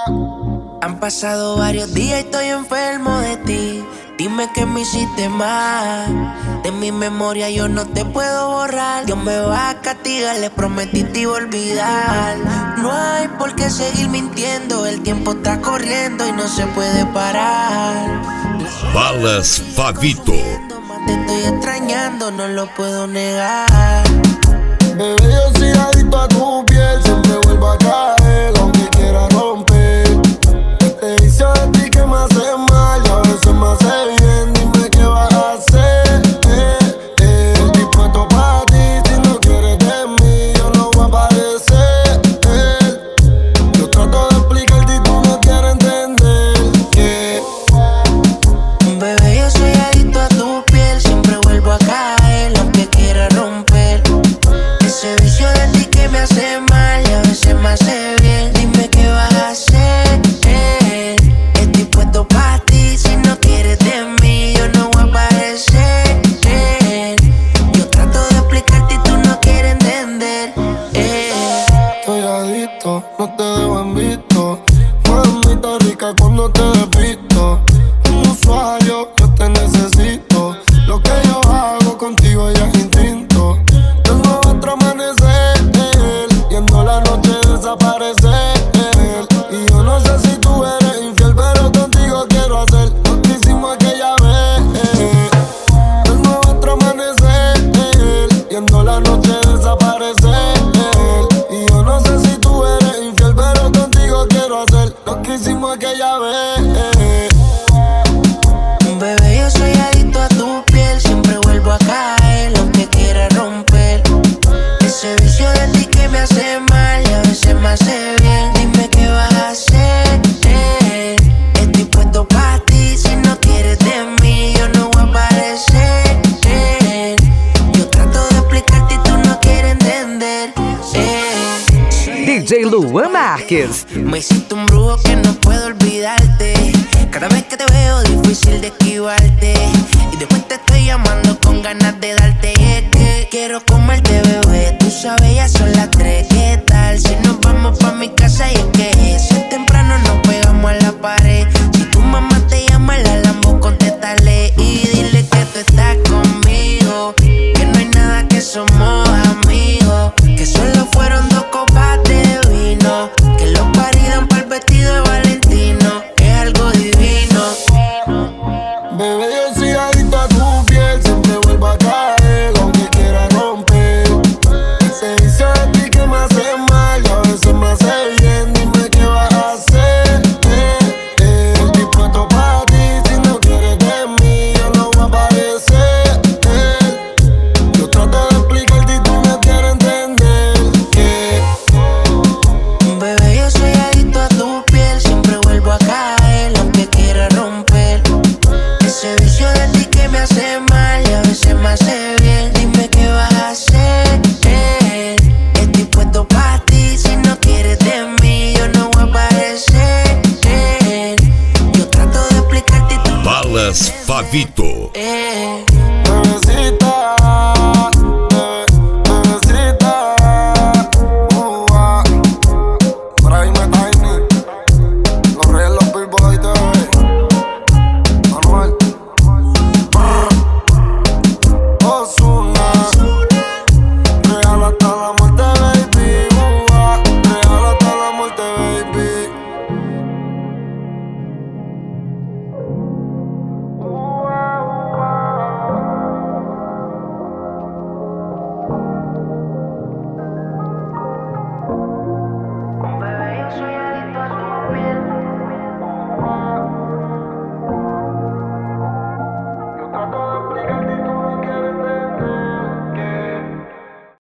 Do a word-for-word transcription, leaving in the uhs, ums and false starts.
Han pasado varios días y estoy enfermo de ti. Dime que me hiciste mal. De mi memoria yo no te puedo borrar. Dios me va a castigar, le prometí te iba a olvidar. No hay por qué seguir mintiendo. El tiempo está corriendo y no se puede parar. Balas Fabito. Te estoy extrañando, no lo puedo negar. Bebé, yo soy adicto a tu piel. Siempre vuelvo a caer, aunque quiera romper. Te hice de ti que me hace mal y a veces me hace bien. Dime qué vas a hacer. eh, eh. Estoy puesto para ti. Si no quieres de mí, yo no voy a aparecer. eh. Yo trato de explicarte y tú no quieres entender. yeah. Bebé, yo soy adicto a tu piel. Siempre vuelvo a caer, aunque quiera romper. Ese vicio de ti que me hace mal y a veces me hace bien. Dime qué vas a hacer. eh. Estoy puesto para ti. Si no quieres de mí, yo no voy a aparecer. eh. Yo trato de explicarte y tú no quieres entender. eh. Estoy adicto, no te dejo en visto. Mamita rica cuando te despisto. Un usuario, yo te necesito. Lo que yo hago contigo ya es instinto. Tengo otro amanecer, viendo la noche desaparecer. Y yo no sé si tú eres infiel, pero contigo quiero hacer lo que hicimos aquella vez. Tengo otro amanecer, viendo la noche desaparecer. Y yo no sé si tú eres infiel, pero contigo quiero hacer lo que hicimos aquella vez. Bebé, yo soy adicto a tu piel. Siempre vuelvo a caer, aunque quiera romper. Ese vicio de ti que me hace mal y a veces me hace bien. Dime qué vas a hacer. eh. Estoy puesto para ti. Si no quieres de mí, yo no voy a aparecer. eh. Yo trato de explicarte y tú no quieres entender. eh. D J Luan Marques. Me hiciste un brujo que no puedo olvidarte. Cada vez que te veo difícil de esquivarte. Y después te estoy llamando con ganas de darte. Y es que quiero comerte, bebé. Tú sabes, ya son las tres. ¿Qué tal si nos vamos pa' mi casa? Y es que eso es temprano, nos pegamos a la pared. Si tu mamá te llama, la Lambo, contéstale. Y dile que tú estás conmigo. Que no hay nada, que somos amigos. Que solo fueron dos copas de vino. Que los paridan para el vestido de Valentino. Es algo divino. Bebé, yo soy adicto a tu piel. Siempre vuelvo a caer, aunque quiera romper. Se dice de ti que me hace mal y a veces me hace bien. Dime qué vas a hacer. eh, eh. Estoy puesto para ti. Si no quieres de mí, yo no voy a aparecer. eh. Yo trato de explicarte y tú no quieres entender. yeah. Bebé, yo soy adicto a tu piel. Siempre vuelvo a caer, aunque quiera romper. Ese vicio de ti que me hace mal y a veces me hace bien. Dime qué vas a hacer. eh. Estoy puesto para ti. Si no quieres de mí, yo no voy a aparecer. eh. Yo trato de explicarte y tú no Balas Fabito. eh.